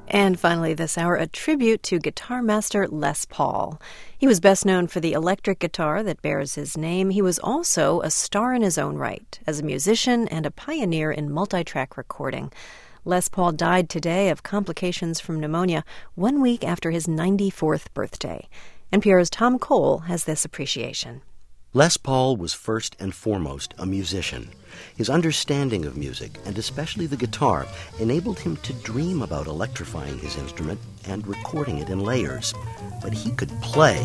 And finally this hour, a tribute to guitar master Les Paul. He was best known for the electric guitar that bears his name. He was also a star in his own right, as a musician and a pioneer in multi-track recording. Les Paul died today of complications from pneumonia 1 week after his 94th birthday. NPR's Tom Cole has this appreciation. Les Paul was first and foremost a musician. His understanding of music, and especially the guitar, enabled him to dream about electrifying his instrument and recording it in layers. But he could play.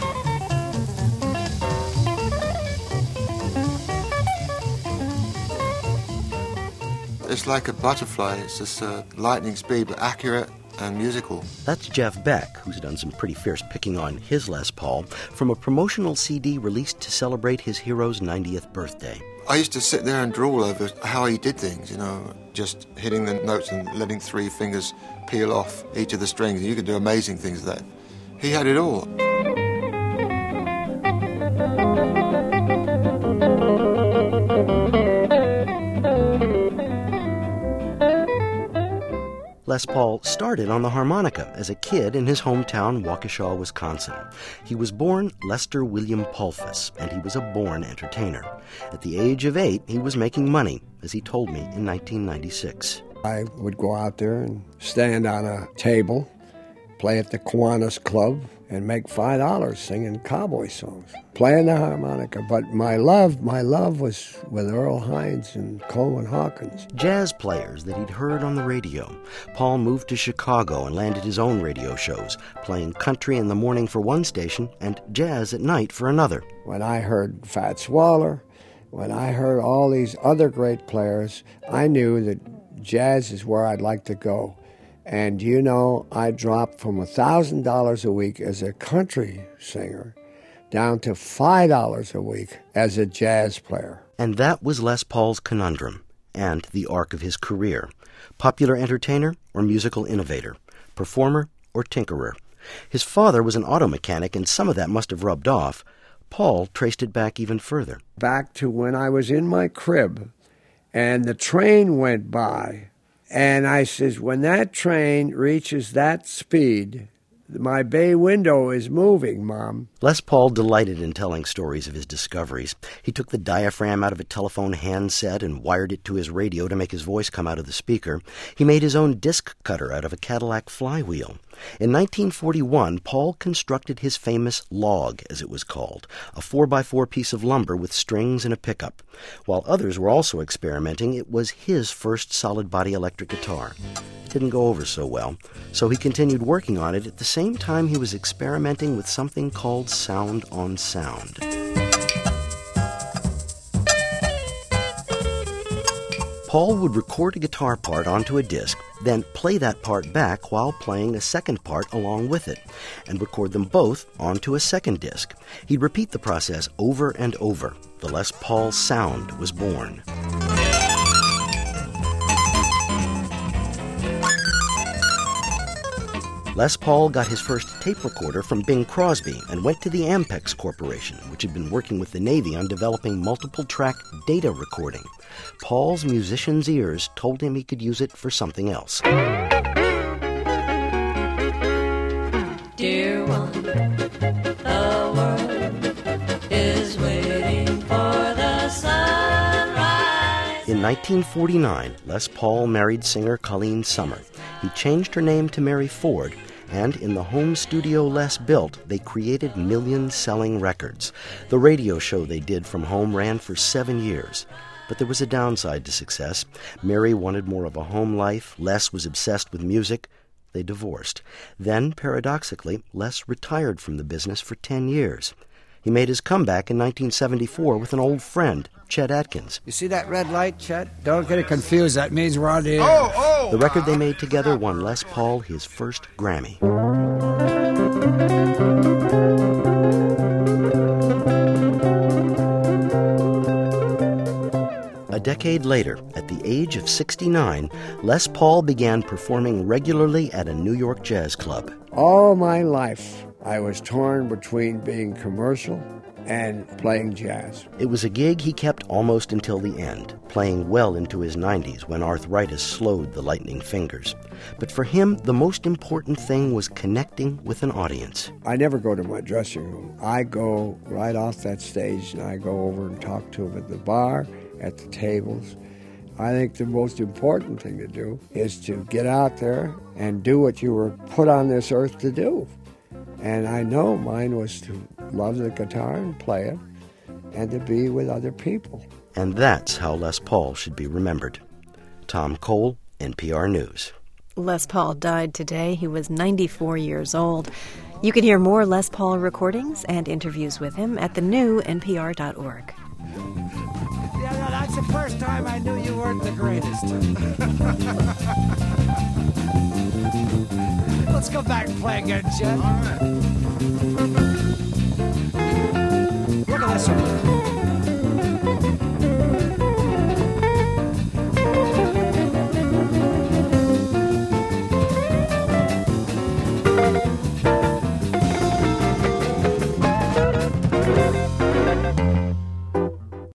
It's like a butterfly. It's just lightning speed, but accurate and musical. That's Jeff Beck, who's done some pretty fierce picking on his Les Paul from a promotional CD released to celebrate his hero's 90th birthday. I used to sit there and drool over how he did things, just hitting the notes and letting 3 fingers peel off each of the strings. You could do amazing things with that. He had it all. Les Paul started on the harmonica as a kid in his hometown, Waukesha, Wisconsin. He was born Lester William Pulfus, and he was a born entertainer. At the age of 8, he was making money, as he told me in 1996. I would go out there and stand on a table, play at the Kiwanis Club, and make $5 singing cowboy songs, playing the harmonica. But my love was with Earl Hines and Coleman Hawkins. Jazz players that he'd heard on the radio. Paul moved to Chicago and landed his own radio shows, playing country in the morning for one station and jazz at night for another. When I heard Fats Waller, when I heard all these other great players, I knew that jazz is where I'd like to go. And I dropped from $1,000 a week as a country singer down to $5 a week as a jazz player. And that was Les Paul's conundrum, and the arc of his career. Popular entertainer or musical innovator? Performer or tinkerer? His father was an auto mechanic, and some of that must have rubbed off. Paul traced it back even further. Back to when I was in my crib, and the train went by. And I says, when that train reaches that speed, my bay window is moving, Mom. Les Paul delighted in telling stories of his discoveries. He took the diaphragm out of a telephone handset and wired it to his radio to make his voice come out of the speaker. He made his own disc cutter out of a Cadillac flywheel. In 1941, Paul constructed his famous log, as it was called, a 4x4 piece of lumber with strings and a pickup. While others were also experimenting, it was his first solid-body electric guitar. It didn't go over so well, so he continued working on it at the same time he was experimenting with something called sound on sound. Paul would record a guitar part onto a disc, then play that part back while playing a second part along with it, and record them both onto a second disc. He'd repeat the process over and over. The Les Paul sound was born. Les Paul got his first tape recorder from Bing Crosby and went to the Ampex Corporation, which had been working with the Navy on developing multiple-track data recording. Paul's musician's ears told him he could use it for something else. Dear one, the world is waiting for the sunrise. In 1949, Les Paul married singer Colleen Summer. He changed her name to Mary Ford, and in the home studio Les built, they created million-selling records. The radio show they did from home ran for 7 years. But there was a downside to success. Mary wanted more of a home life. Les was obsessed with music. They divorced. Then, paradoxically, Les retired from the business for 10 years. He made his comeback in 1974 with an old friend, Chet Atkins. You see that red light, Chet? Don't get it confused. That means we're on the air. The record they made together won Les Paul his first Grammy. A decade later, at the age of 69, Les Paul began performing regularly at a New York jazz club. All my life, I was torn between being commercial and playing jazz. It was a gig he kept almost until the end, playing well into his 90s when arthritis slowed the lightning fingers. But for him, the most important thing was connecting with an audience. I never go to my dressing room. I go right off that stage and I go over and talk to them at the bar, at the tables. I think the most important thing to do is to get out there and do what you were put on this earth to do. And I know mine was to love the guitar and play it and to be with other people. And that's how Les Paul should be remembered. Tom Cole, NPR News. Les Paul died today. He was 94 years old. You can hear more Les Paul recordings and interviews with him at thenewNPR.org. Yeah, that's the first time I knew you weren't the greatest. Let's go back and play again, Chet. All right. Look at this one.